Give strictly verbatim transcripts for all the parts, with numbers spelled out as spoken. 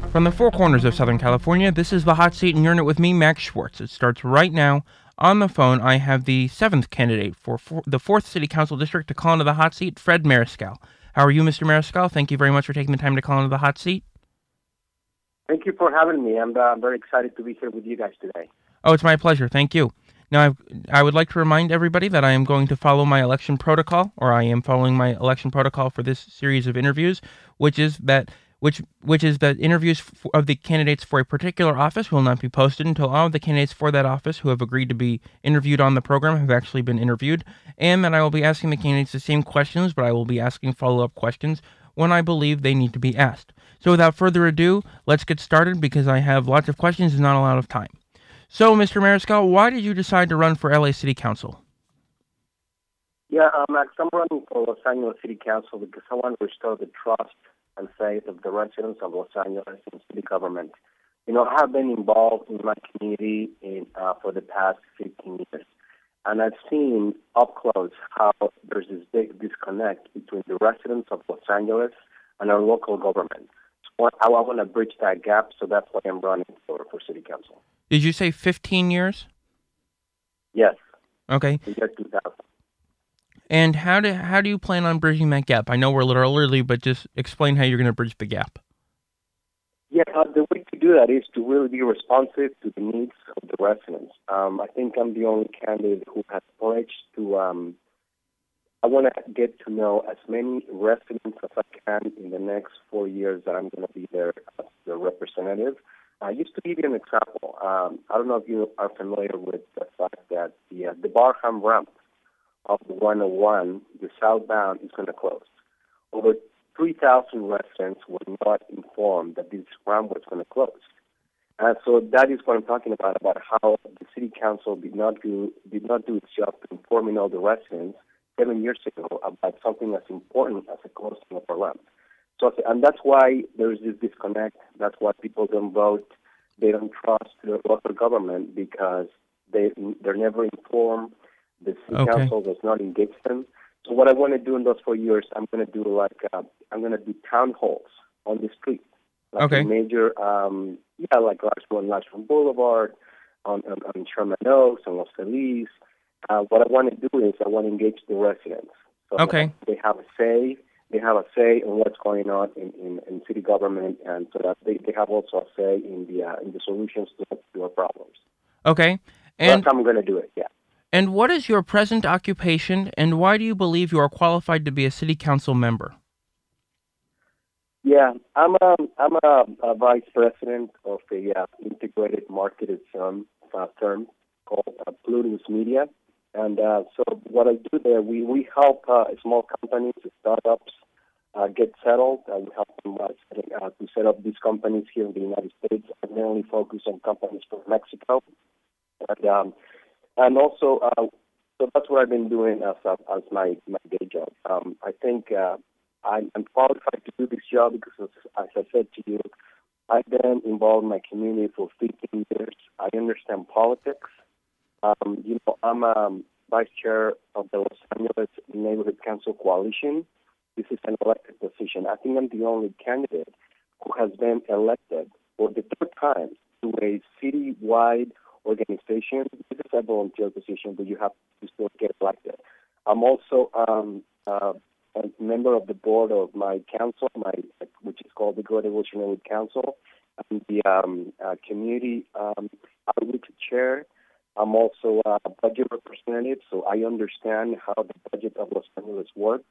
From the four corners of Southern California, this is The Hot Seat, and you're in it with me, Max Schwartz. It starts right now. On the phone, I have the seventh candidate for, for the fourth City Council District to call into the hot seat, Fred Mariscal. How are you, Mister Mariscal? Thank you very much for taking the time to call into the hot seat. Thank you for having me. I'm uh, very excited to be here with you guys today. Oh, it's my pleasure. Thank you. Now, I've, I would like to remind everybody that I am going to follow my election protocol, or I am following my election protocol for this series of interviews, which is that which which is that interviews f- of the candidates for a particular office will not be posted until all of the candidates for that office who have agreed to be interviewed on the program have actually been interviewed, and that I will be asking the candidates the same questions, but I will be asking follow-up questions when I believe they need to be asked. So without further ado, let's get started because I have lots of questions and not a lot of time. So, Mister Mariscal, why did you decide to run for L A City Council? Yeah, uh, Max, I'm running for Los Angeles City Council because I want to restore the trust and faith of the residents of Los Angeles in city government. You know, I have been involved in my community in, uh, for the past fifteen years, and I've seen up close how there's this big disconnect between the residents of Los Angeles and our local government. So I, I want to bridge that gap, so that's why I'm running for, for City Council. Did you say fifteen years? Yes. Okay. The year two thousand. And how do how do you plan on bridging that gap? I know we're a little early, but just explain how you're going to bridge the gap. Yeah, uh, the way to do that is to really be responsive to the needs of the residents. Um, I think I'm the only candidate who has pledged to, um, I want to get to know as many residents as I can in the next four years that I'm going to be their, uh, their representative. Uh, just to give you an example, um, I don't know if you are familiar with the fact that the, uh, the Barham ramp of the one oh one, the southbound, is going to close. Over three thousand residents were not informed that this ramp was going to close. And so that is what I'm talking about, about how the city council did not do did not do its job to informing all the residents seven years ago about something as important as the closing of a ramp. So, and that's why there is this disconnect. That's why people don't vote. They don't trust the local government because they they're never informed. The city Okay. council does not engage them. So what I want to do in those four years, I'm going to do like uh, I'm going to do town halls on the street, like Okay. a major, um, yeah, like Larchmont, Larchmont Boulevard, on, on, on Sherman Oaks, on Los Feliz. Uh, what I want to do is I want to engage the residents. So Okay. they have a say. They have a say in what's going on in, in, in city government, and so that they, they have also a say in the uh, in the solutions to, to our problems. Okay. So And that's how I'm going to do it. Yeah. and what is your present occupation, and why do you believe you are qualified to be a city council member? Yeah, I'm a I'm a, a vice president of a uh, integrated marketed firm, uh, firm called uh, Plutus Media, and uh, so what I do there, we we help uh, small companies, startups, uh, get settled. Uh, we help them uh, setting, uh, to set up these companies here in the United States. I mainly focus on companies from Mexico, and um, and also uh, so that's what I've been doing as uh, as my my day job. Um, I think. Uh, I'm, I'm qualified to do this job because, as, as I said to you, I've been involved in my community for fifteen years. I understand politics. Um, you know, I'm um, vice chair of the Los Angeles Neighborhood Council Coalition. This is an elected position. I think I'm the only candidate who has been elected for the third time to a citywide organization. This is a volunteer position, but you have to still get elected. I'm also um, uh, a member of the board of my council, my which is called the Great Evolutionary Council. I'm the um, uh, community um, outreach chair. I'm also a budget representative, so I understand how the budget of Los Angeles works.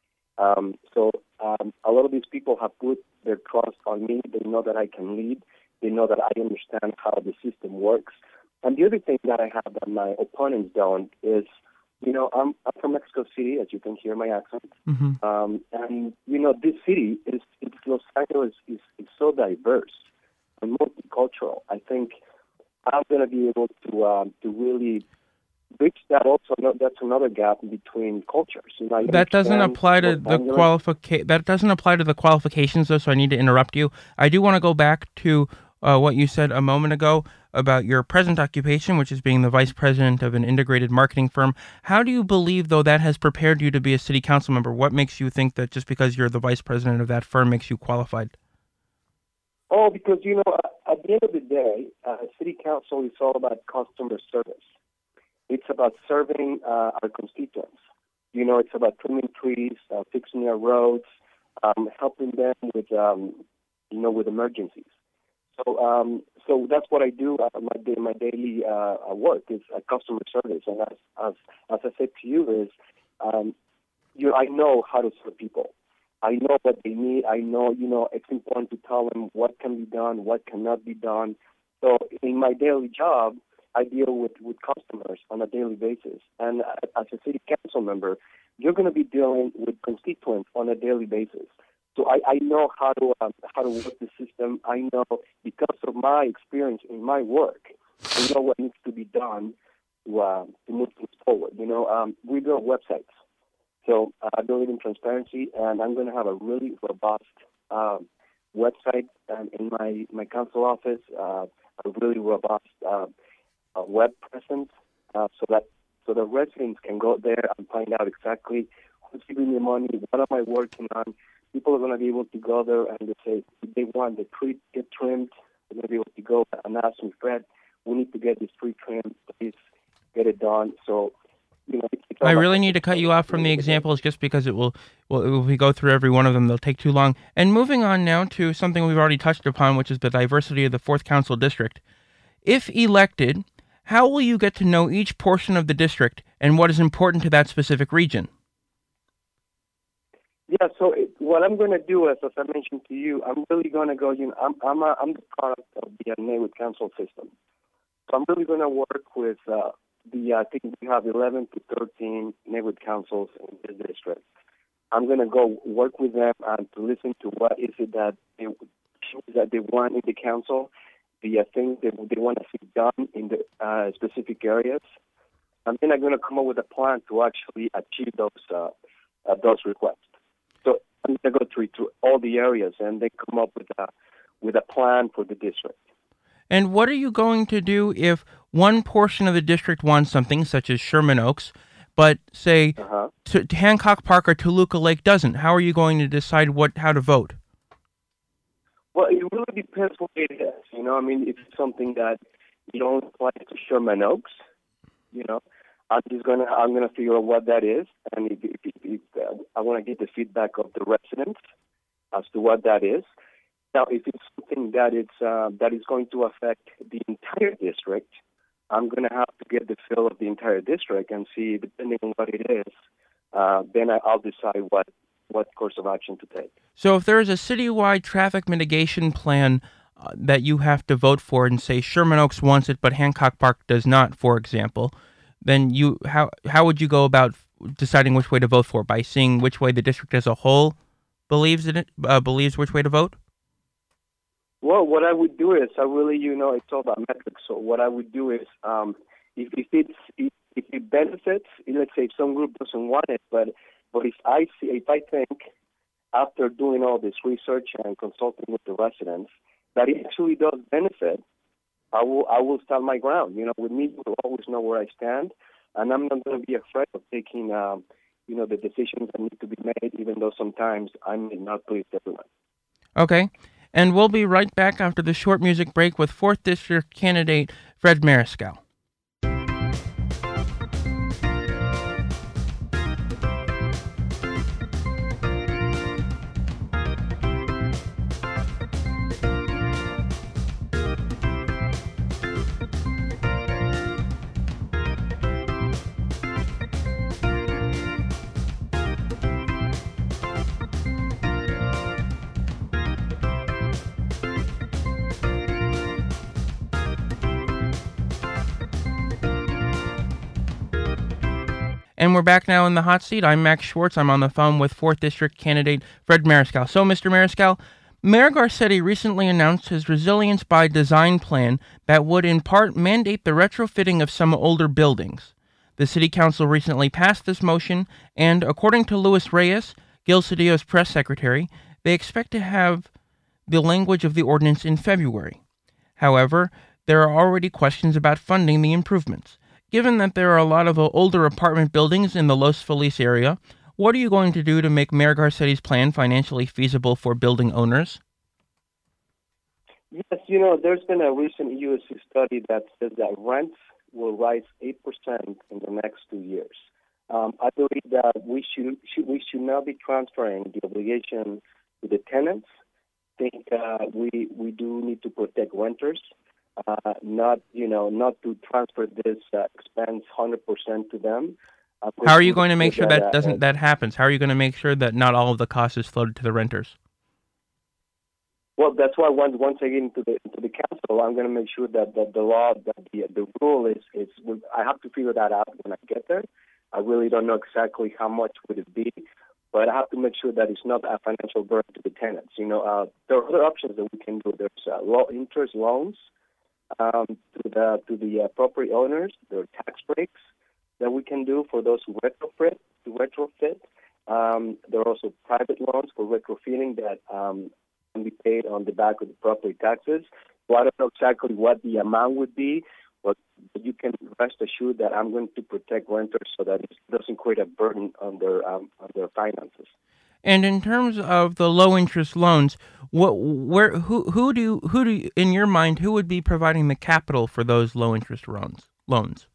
Um, so um, a lot of these people have put their trust on me. They know that I can lead. They know that I understand how the system works. And the other thing that I have that my opponents don't is, you know, I'm, I'm from Mexico City, as you can hear my accent. Mm-hmm. Um, and, you know, this city, is it's Los Angeles, is, is so diverse and multicultural. I think I'm going to be able to um, to really bridge that also. No, that's another gap between cultures. You know, I That doesn't understand apply to Los the Angeles- qualifica- That doesn't apply to the qualifications, though. So I need to interrupt you. I do want to go back to uh, what you said a moment ago about your present occupation, which is being the vice president of an integrated marketing firm. How do you believe, though, that has prepared you to be a city council member? What makes you think that just because you're the vice president of that firm makes you qualified? Oh, because, you know, uh, at the end of the day, uh, city council is all about customer service. It's about serving uh, our constituents. You know, it's about trimming trees, uh, fixing our roads, um, helping them with, um, you know, with emergencies. So, um, so that's what I do. Uh, my day, my daily uh, work is uh, customer service, and as, as as I said to you, is um, you know, I know how to serve people. I know what they need. I know, you know, it's important to tell them what can be done, what cannot be done. So, in my daily job, I deal with, with customers on a daily basis. And as a city council member, you're going to be dealing with constituents on a daily basis. So I, I know how to um, how to work the system. I know because of my experience in my work, I know what needs to be done to, uh, to move things forward. You know, um, we build websites. So uh, I believe in transparency, and I'm going to have a really robust um, website um, in my, my council office, uh, a really robust uh, uh, web presence, uh, so that so the residents can go there and find out exactly who's giving me money, what am I working on. People are going to be able to go there and they say if they want the tree get trimmed, they're going to be able to go and ask me, Fred, we need to get this tree trimmed, please get it done. So. You know, I really need to cut you off from the examples just because it will, well, if we go through every one of them, they'll take too long. And moving on now to something we've already touched upon, which is the diversity of the fourth Council District. If elected, how will you get to know each portion of the district and what is important to that specific region? Yeah, so it, what I'm going to do is, as I mentioned to you, I'm really going to go, you know, I'm, I'm, a, I'm the product of the uh, Maywood Council system. So I'm really going to work with... Uh, The I think we have eleven to thirteen neighborhood councils in this district. I'm going to go work with them and to listen to what is it that they that they want in the council, the uh, things that they want to see done in the uh, specific areas, and then I'm going to come up with a plan to actually achieve those uh, uh, those requests. So I'm going to go through through all the areas and then come up with a with a plan for the district. And what are you going to do if one portion of the district wants something, such as Sherman Oaks, but say uh-huh. to, to Hancock Park or Toluca Lake doesn't? How are you going to decide what how to vote? Well, it really depends what it is. You know, I mean, if it's something that you don't apply to Sherman Oaks, you know, I'm just gonna I'm gonna figure out what that is, and if, if, if, if uh, I want to get the feedback of the residents as to what that is. Now, if it's something that it's uh, that is going to affect the entire district, I'm going to have to get the feel of the entire district and see, depending on what it is, uh, then I'll decide what, what course of action to take. So if there is a citywide traffic mitigation plan uh, that you have to vote for and say Sherman Oaks wants it but Hancock Park does not, for example, then you how how would you go about deciding which way to vote for? By seeing which way the district as a whole believes in it, uh, believes which way to vote? Well, what I would do is, I really, you know, it's all about metrics. So what I would do is, um, if, if it's if, if it benefits, let's say if some group doesn't want it, but but if I see, if I think after doing all this research and consulting with the residents that it actually does benefit, I will I will stand my ground. You know, with me, you will always know where I stand, and I'm not going to be afraid of taking, um, you know, the decisions that need to be made, even though sometimes I may not please everyone. Okay. And we'll be right back after the short music break with fourth District candidate Fred Mariscal. And we're back now in the hot seat. I'm Max Schwartz. I'm on the phone with fourth District candidate Fred Mariscal. So, Mister Mariscal, Mayor Garcetti recently announced his Resilience by Design plan that would in part mandate the retrofitting of some older buildings. The City Council recently passed this motion, and according to Luis Reyes, Gil Cedillo's press secretary, they expect to have the language of the ordinance in February. However, there are already questions about funding the improvements. Given that there are a lot of older apartment buildings in the Los Feliz area, what are you going to do to make Mayor Garcetti's plan financially feasible for building owners? Yes, you know, there's been a recent U S C study that says that rents will rise eight percent in the next two years. Um, I believe that we should, should we should not be transferring the obligation to the tenants. I think uh, we we do need to protect renters, uh, not you know not to transfer this uh, expense one hundred percent to them. Uh, How are you going to make sure that, that uh, doesn't that happens? How are you going to make sure that not all of the cost is floated to the renters? Well, that's why once once I get into the into the council, I'm going to make sure that, that the law, that the the rule is is. I have to figure that out when I get there. I really don't know exactly how much would it be, but I have to make sure that it's not a financial burden to the tenants. You know, uh, there are other options that we can do. There's uh, low interest loans um, to the to the uh, property owners. There are tax breaks that we can do for those who retrofit to retrofit. Um, there are also private loans for retrofitting that um, can be paid on the back of the property taxes. So I don't know exactly what the amount would be, but you can rest assured that I'm going to protect renters so that it doesn't create a burden on their um, on their finances. And in terms of the low interest loans, what, where, who, who do, you, who do, you, in your mind, who would be providing the capital for those low interest loans? Loans.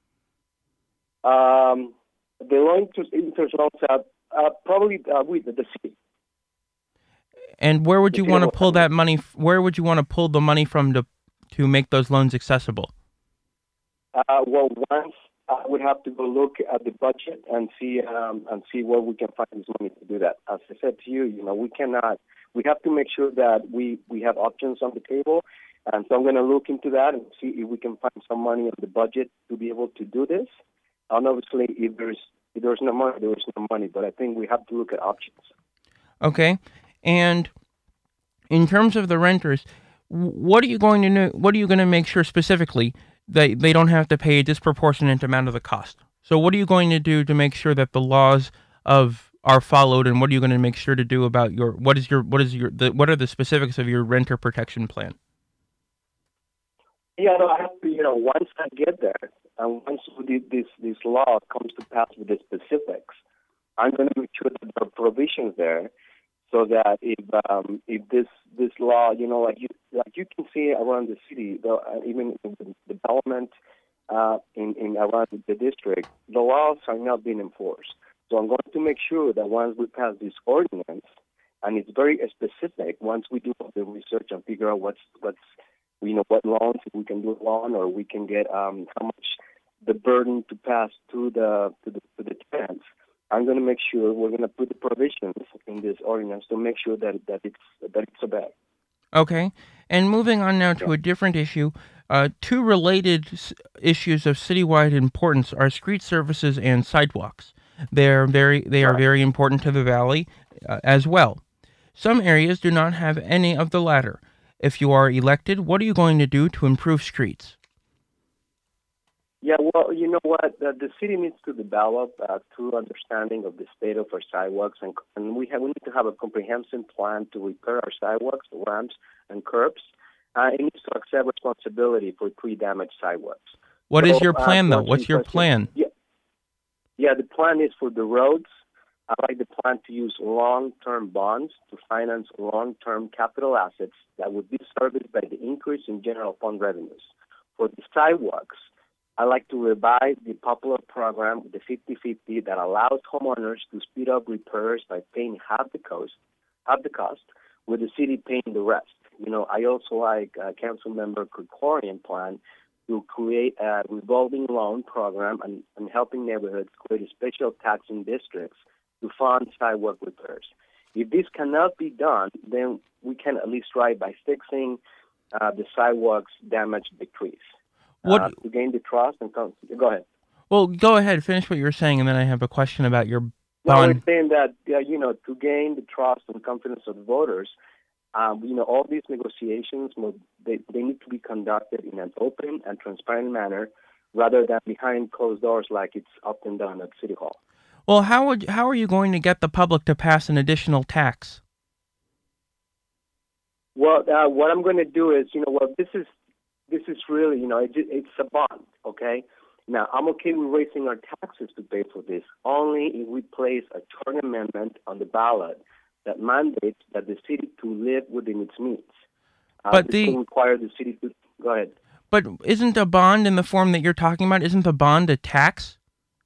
Um, the low interest, interest loans are uh, probably uh, with the city. And where would you want to pull that money? Where would you want to pull the money from to to make those loans accessible? Uh, well, once I would have to go look at the budget and see um, and see where we can find this money to do that. As I said to you, you know, we cannot. We have to make sure that we, we have options on the table, and so I'm going to look into that and see if we can find some money on the budget to be able to do this. And obviously, if there's if there's no money, there is no money. But I think we have to look at options. Okay, and in terms of the renters, what are you going to know, what are you going to make sure specifically that they don't have to pay a disproportionate amount of the cost? So what are you going to do to make sure that the laws of are followed, and what are you going to make sure to do about your what is your what is your the, what are the specifics of your renter protection plan? Yeah, no, I have to, you know, once I get there, and once this this law comes to pass with the specifics, I'm going to make sure that there are provisions there, so that if um, if this this law, you know, like you like you can see around the city, though, uh, even in the development uh, in in around the district, the laws are not being enforced. So I'm going to make sure that once we pass this ordinance, and it's very specific, once we do the research and figure out what's what's you know what loans, if we can do a loan or we can get um, how much the burden to pass to the to the to the tenants. I'm going to make sure we're going to put the provisions in this ordinance to make sure that that it's that it's obeyed. Okay, and moving on now to a different issue, uh, two related s- issues of citywide importance are street services and sidewalks. They are very they are Right. very important to the valley uh, as well. Some areas do not have any of the latter. If you are elected, what are you going to do to improve streets? Yeah, well, you know what? The, the city needs to develop a true understanding of the state of our sidewalks, and, and we have we need to have a comprehensive plan to repair our sidewalks, ramps, and curbs. Uh, it needs to accept responsibility for pre-damaged sidewalks. What So, is your uh, plan, to though? answer What's your question, plan? Yeah, yeah. The plan is for the roads. I like the plan to use long-term bonds to finance long-term capital assets that would be serviced by the increase in general fund revenues. For the sidewalks, I like to revise the popular program, the fifty-fifty, that allows homeowners to speed up repairs by paying half the cost, half the cost, with the city paying the rest. You know, I also like uh, Council Member Krikorian plan to create a revolving loan program and, and helping neighborhoods create special taxing districts to fund sidewalk repairs. If this cannot be done, then we can at least try by fixing uh, the sidewalks damaged by trees. What? Uh, to gain the trust and come. Go ahead. Well, go ahead, finish what you're saying, and then I have a question about your No, bond. we're saying that uh, you know to gain the trust and confidence of the voters, um, you know all these negotiations they they need to be conducted in an open and transparent manner, rather than behind closed doors like it's often done at City Hall. Well, how would how are you going to get the public to pass an additional tax? Well, uh, what I'm going to do is, you know, well, this is this is really, you know, it, it's a bond, okay? Now, I'm okay with raising our taxes to pay for this, only if we place a charter amendment on the ballot that mandates that the city to live within its means. Uh, But this the will require the city to go ahead. but isn't a bond in the form that you're talking about? Isn't the bond a tax?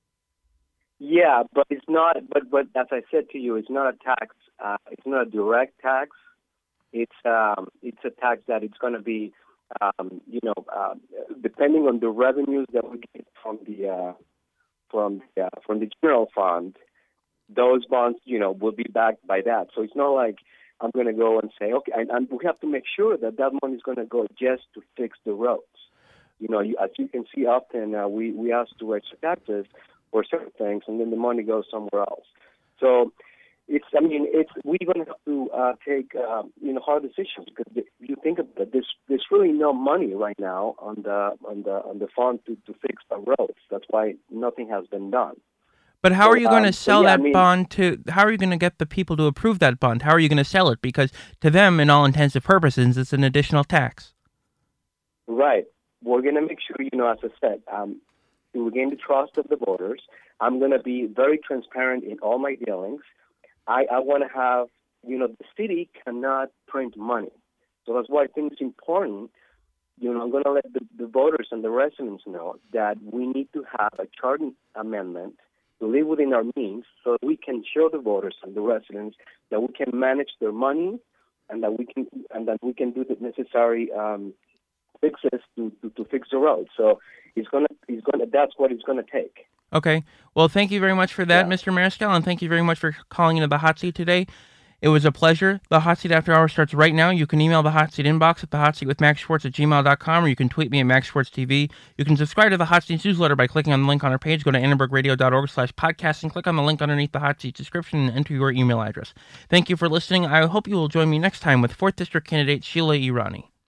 Yeah, but it's not. But but as I said to you, it's not a tax. Uh, it's not a direct tax. It's um, it's a tax that it's going to be, um, you know, uh, depending on the revenues that we get from the uh, from the, uh, from the general fund. Those bonds, you know, will be backed by that. So it's not like I'm going to go and say, okay, and, and we have to make sure that that money is going to go just to fix the roads. You know, you, as you can see, often uh, we we ask to raise taxes for certain things, and then the money goes somewhere else. So it's, I mean, it's we're going to have to uh, take uh, you know hard decisions because if you think about it, there's there's really no money right now on the on the on the fund to, to fix the roads. That's why nothing has been done. But how So, are you going to um, sell so, yeah, that I mean, bond to, how are you going to get the people to approve that bond? How are you going to sell it? Because to them, in all intents and purposes, it's an additional tax. Right. We're going to make sure, you know, as I said, um, to regain the trust of the voters, I'm going to be very transparent in all my dealings. I, I want to have, you know, the city cannot print money. So that's why I think it's important, you know, I'm going to let the, the voters and the residents know that we need to have a charter amendment to live within our means so that we can show the voters and the residents that we can manage their money and that we can and that we can do the necessary um, fixes to, to, to fix the road. So it's gonna it's gonna that's what it's gonna take. Okay. Well, thank you very much for that, Yeah. Mister Mariscal, and thank you very much for calling into the Hot Seat today. It was a pleasure. The Hot Seat After Hours starts right now. You can email the Hot Seat inbox at the hot seat with max schwartz at gmail dot com, or you can tweet me at max schwartz t v. You can subscribe to the Hot Seat newsletter by clicking on the link on our page. Go to annenberg radio dot org slash podcast and click on the link underneath the Hot Seat description and enter your email address. Thank you for listening. I hope you will join me next time with fourth District candidate Sheila Irani.